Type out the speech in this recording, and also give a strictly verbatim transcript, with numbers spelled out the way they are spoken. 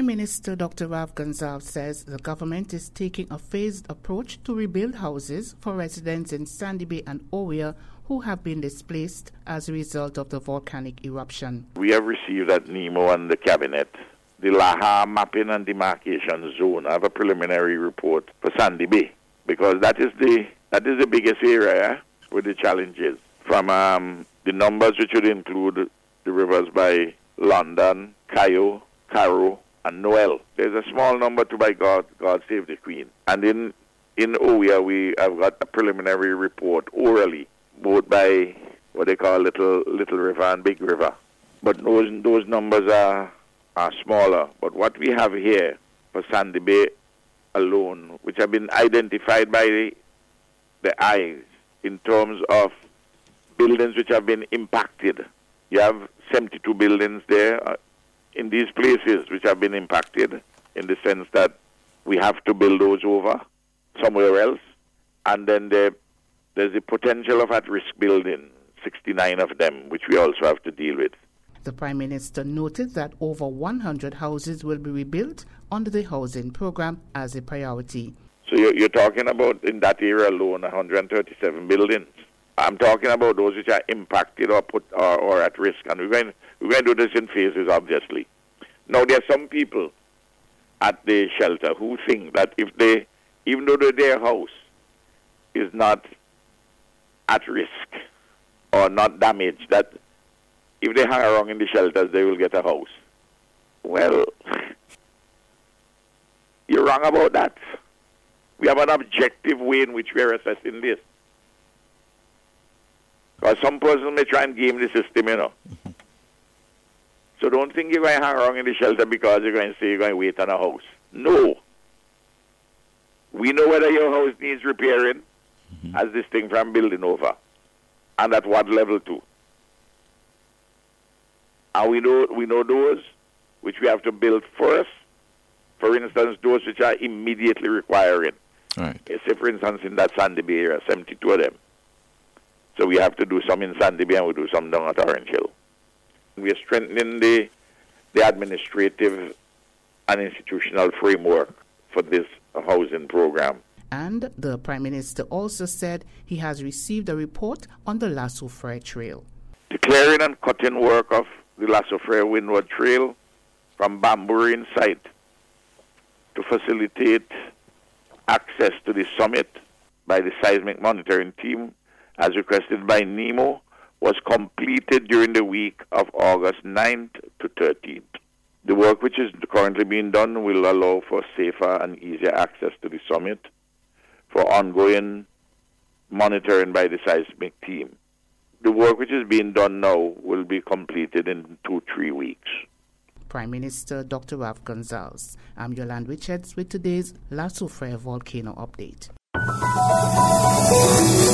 Prime Minister Doctor Ralph Gonsalves says the government is taking a phased approach to rebuild houses for residents in Sandy Bay and Oria who have been displaced as a result of the volcanic eruption. We have received at NEMO and the Cabinet the Laha Mapping and Demarcation Zone. I have a preliminary report for Sandy Bay because that is the that is the biggest area eh, with the challenges. From um, the numbers which would include the rivers by London, Cayo, Caro, and Noel. There's a small number to by God, God Save the Queen. And in in Oya, we have got a preliminary report orally, both by what they call Little Little River and Big River. But those those numbers are are smaller. But what we have here for Sandy Bay alone, which have been identified by the, the eyes in terms of buildings which have been impacted. You have seventy-two buildings there uh, in these places which have been impacted in the sense that we have to build those over somewhere else. And then there, there's the potential of at-risk building, sixty-nine of them, which we also have to deal with. The Prime Minister noted that over one hundred houses will be rebuilt under the housing program as a priority. So you're, you're talking about, in that area alone, one hundred thirty-seven buildings. I'm talking about those which are impacted or put or, or at risk, and we're going, we're going to do this in phases, obviously. Now, there are some people at the shelter who think that if they, even though their house is not at risk or not damaged, that if they hang around in the shelters, they will get a house. Well, you're wrong about that. We have an objective way in which we are assessing this. Because some person may try and game the system, you know. So don't think you're going to hang around in the shelter because you're going to say you're going to wait on a house. No. We know whether your house needs repairing mm-hmm. as this thing from building over. And at what level too. And we know we know those which we have to build first. For instance, those which are immediately requiring. Right. Say, for instance, in that Sandy Bay area, seventy-two of them. So we have to do some in Sandy Bay and we do some down at Orange Hill. We are strengthening the, the administrative and institutional framework for this housing program. And the Prime Minister also said he has received a report on the Lasso Frere Trail. The clearing and cutting work of the Lasso Frere Windward Trail from Bamburin site to facilitate access to the summit by the seismic monitoring team, as requested by NEMO, was completed during the week of August ninth to thirteenth. The work which is currently being done will allow for safer and easier access to the summit for ongoing monitoring by the seismic team. The work which is being done now will be completed in two, three weeks. Prime Minister Doctor Ralph Gonsalves. I'm Yolande Richards with today's Lasso Frere Volcano Update.